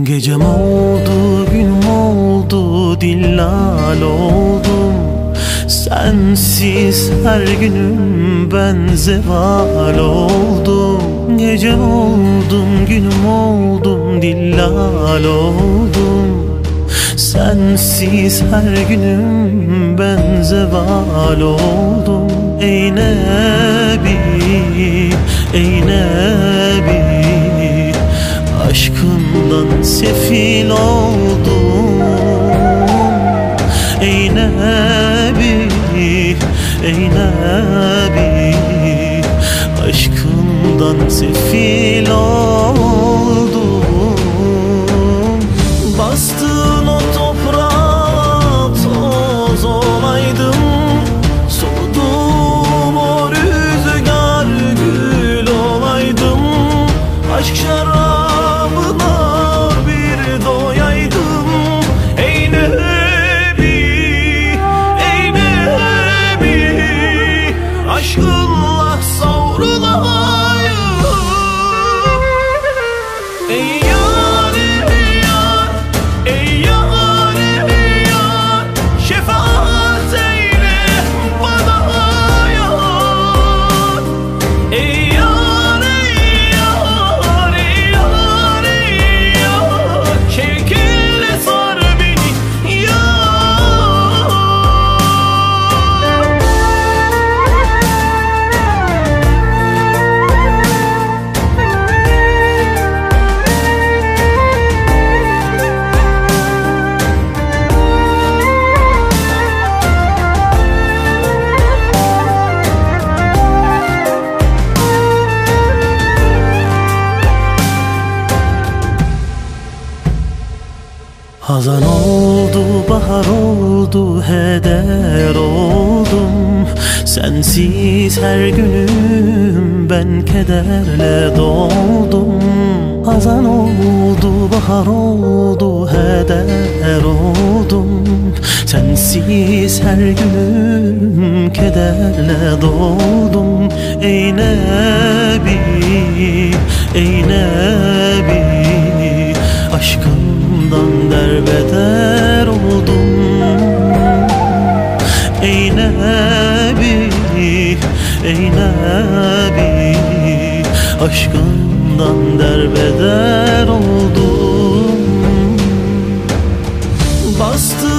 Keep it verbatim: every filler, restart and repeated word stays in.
Gecem oldu, günüm oldu, dillal oldum. Sensiz her günüm ben zeval oldum. Gecem oldum, günüm oldum, dillal oldum. Sensiz her günüm ben zeval oldum. Ey Nebi, ey Nebi, aşkından sefil oldum. Ey Nebi, ey Nebi, aşkından sefil oldum. Bastığın o toprağa toz olaydım, soluduğum o rüzgar gül olaydım. Aşk şarabına bir doyaydım. Ey Nebi, ey Nebi, aşkınla savrulayım. Ey hazan oldu, bahar oldu, heder oldum. Sensiz her günüm ben kederle doldum. Hazan oldu, bahar oldu, heder oldum. Sensiz her günüm kederle doldum. Ey Nebi, ey Nebi, aşkımdan derbeder oldum. Ey Nebi, ey Nebi, aşkımdan derbeder oldum. Bastı